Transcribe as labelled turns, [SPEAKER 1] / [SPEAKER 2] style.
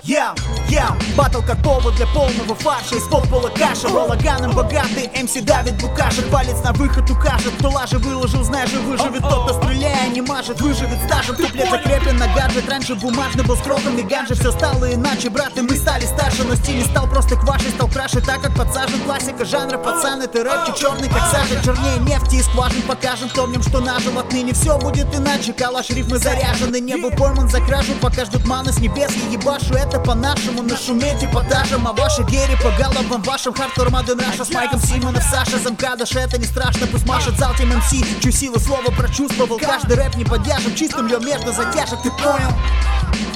[SPEAKER 1] Батл как повод для полного фарша. Из-под пола каша, балаганом богатый МС давит букашек. Палец на выход укажет, кто лажи выложил, знай же выживет. Тот, кто стреляя не мажет, выживет стажем. Туплет закреплен на гаджет, раньше бумажный был с кроком и ганжи. Все стало иначе, брат, и мы стали старше. Но стиль не стал просто квашей, стал краше, так как подсажен. Классика жанра, пацан, это рэпчик черный как сажа. Чернее нефти и скважин, покажем, помним, что нажил. Отныне все будет иначе, калаш, рифмы заряжены. Не был пойман за кражу, пока ждут маны с небес. Я ебашу это по-нашему, нашуметь эпатажем. А ваши гери по головам вашим хардкор Маден Раша. С Майком Симонов, Саша, Замкадыш, это не страшно. Пусть машет зал тем МС, чью силу слова прочувствовал. Каждый рэп не поддержим, чистым льем между затяжек, ты понял?